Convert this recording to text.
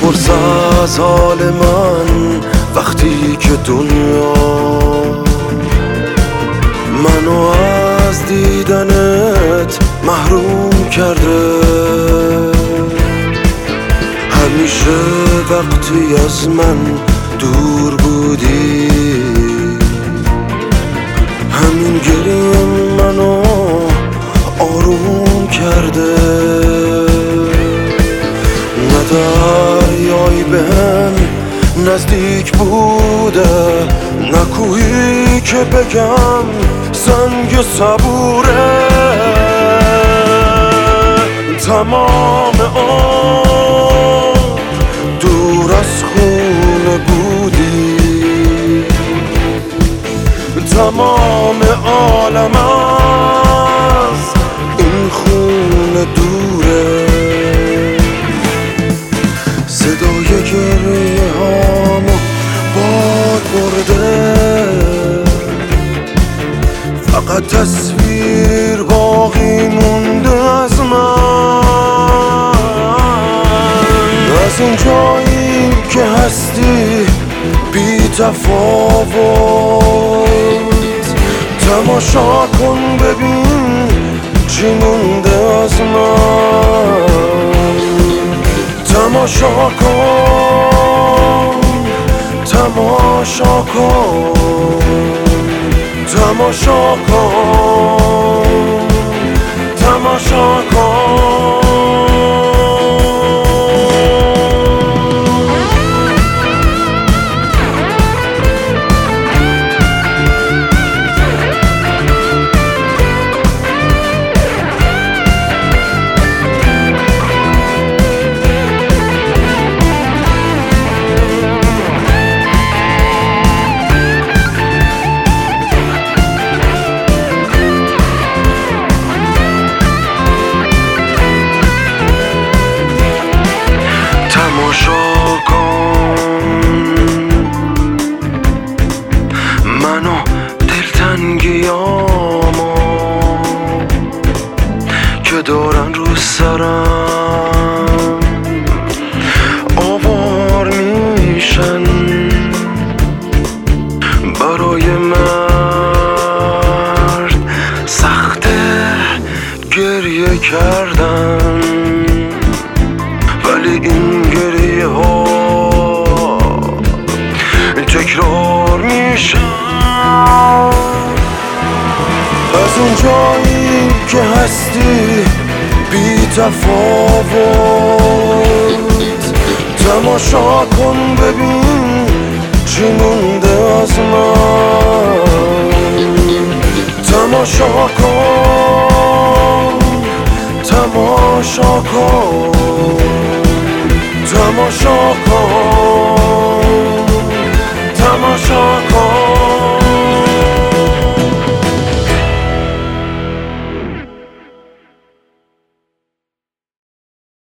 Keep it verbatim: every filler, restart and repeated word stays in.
بپرس از حال من وقتی که دنیا منو از دیدنت محروم کرده. همیشه وقتی از من دور بودی همین گریه منو آروم کرده. نه دریایی بهم نزدیک بوده، نه کوهی که بگم سنگ صبوره. تمام عمر دور از خونه بودی، تمام عالم از این خونه دوره. صدای گریه هامو باد برده، فقط تصویر باقی مونده از من، از این جایی که هستی بی تفاوت. تماشا کن ببین چی مونده از من، تماشا کن، تماشا کن، تماشا کن، تماشا کن. تماشا کن منو دلتنگیامو که دارن رو سرم آوار میشن. برای مرد سخته گریه کردن، ولی این گریه ها تکرار میشن. از اون جایی که هستی بی تفاوت. تماشا کن ببین چی مونده از من، تماشا کن، تماشا کن، تماشا کن.